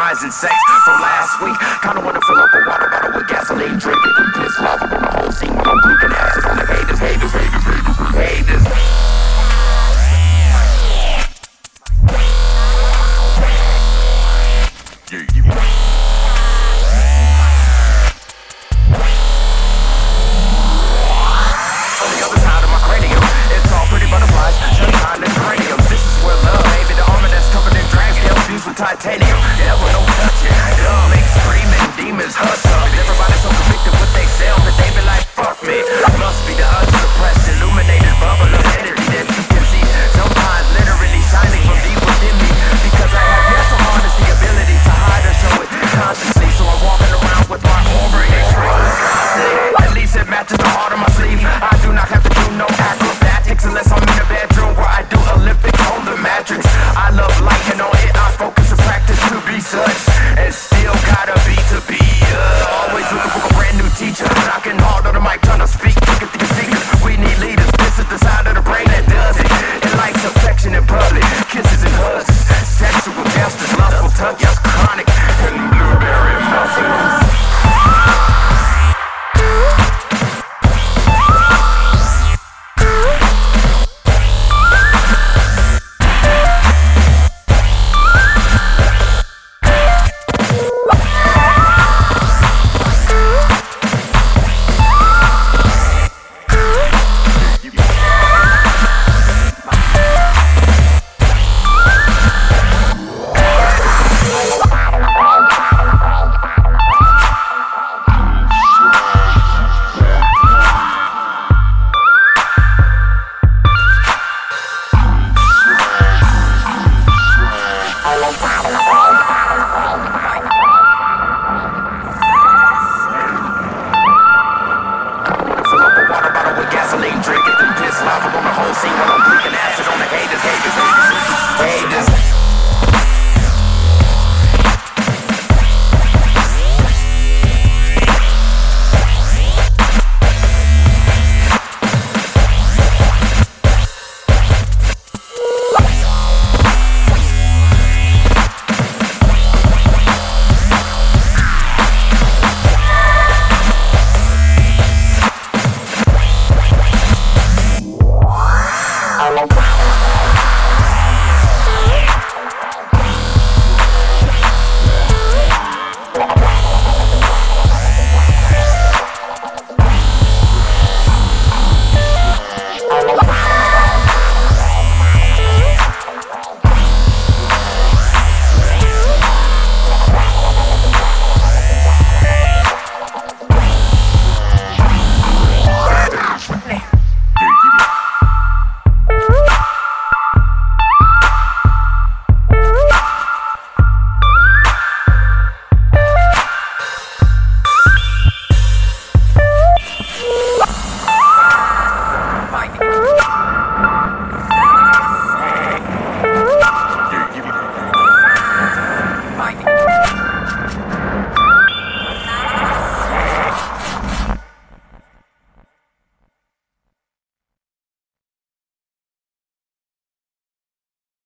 fries and sex from last week. Kinda wanna fill up a water bottle with gasoline, drink it and piss lava on the whole scene while I'm leaking acid on the haters, haters, haters, haters, haters. On the other side of my cranium, it's all pretty butterflies, sunshine and geraniums. This is where love, baby, the armor that's covered in drag tails fused with titanium. Never no touching, love makes screaming demons hush up. Everybody's so convicted with they self that they be like, fuck me. Must be the unsuppressed, illuminated bubble of energy that you can see. Sometimes literally shining from deep within me, because I have yet to harness the ability to hide or show it consciously. So I'm walking around with my aura exposed constantly. At least it matches the heart of my sleeve. I do not have to do no acrobatics unless I'm in a bedroom where I do Olympics on the mattress. I love light and on it I focus and practice to be such, and still gotta be to be.